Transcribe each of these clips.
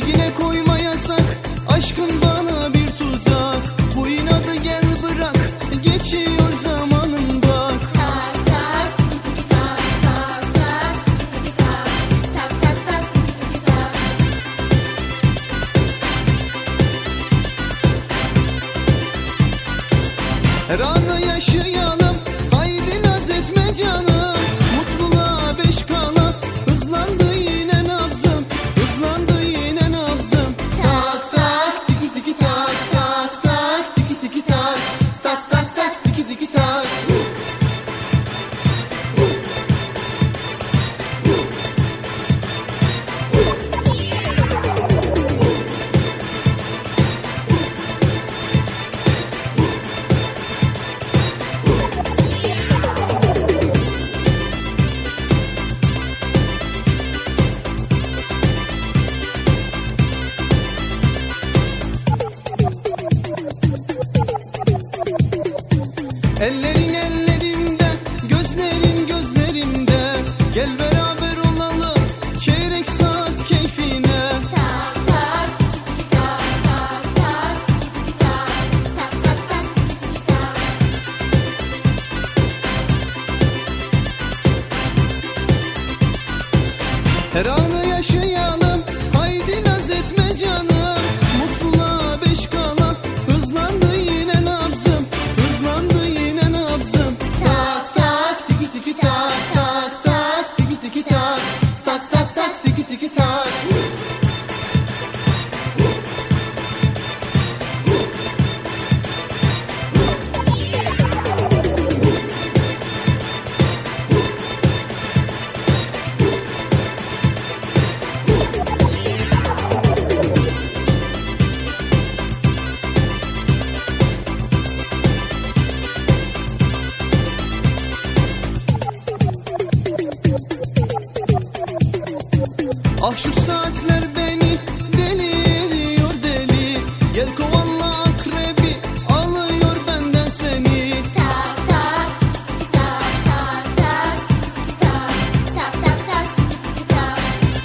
Kendine koyma yasak, aşkın bana bir tuzak. Bu inadı gel bırak, geçiyor zamanın bak. Tak tak tiki tak, tak tak tiki tak, tak tak tak tiki tak. Her anı yaşayalım, haydi naz etme canım. Mutluluğa beş kala, hızlandı yine nabzım, hızlandı yine nabzım. Tak tak tiki tiki tak, tak tak tiki tiki tak, tak tak tak tiki tiki tak. Ellerin ellerimde, gözlerin gözlerimde. Gel beraber olalım, çeyrek saat keyfine. Tak tak tiki tak, tak tak tiki tak, tak tak tak tiki tak. Her anı yaşayalım, haydi naz etme canım. Mutluluğa beş kala, hızlandı yine nabzım, hızlandı yine nabzım. Tak tak tiki tiki tak, tak tak tiki tiki tak, tak tak tak tiki tiki tak. Ah şu saatler beni deli ediyor deli. Gel kovala akrebi, alıyor benden seni. Tak tak tiki tak, tak tak tiki tak, tak tak tak tiki tak.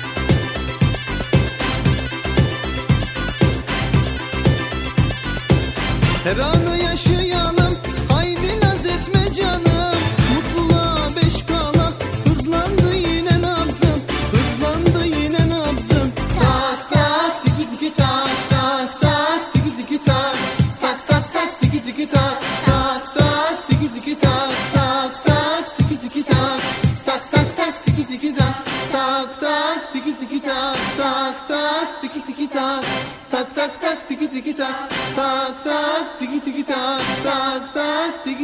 Her anı yaşayalım, haydi naz etme canım. Mutluluğa beş kala, hızlandı yine nabzım, hızlandı yine nabzım. Tak tak tiki tiki tak, tak tak tiki tiki tak, tak tak tak tiki tiki tak, tak tak tiki tiki tak, tak tak tiki tiki tak, tak tak tak tiki tiki tak, tak tak tiki tiki tak, tak tak tiki tiki tak, tak tak tak tiki tiki tak, tak tak tiki tiki tak, tak tak tiki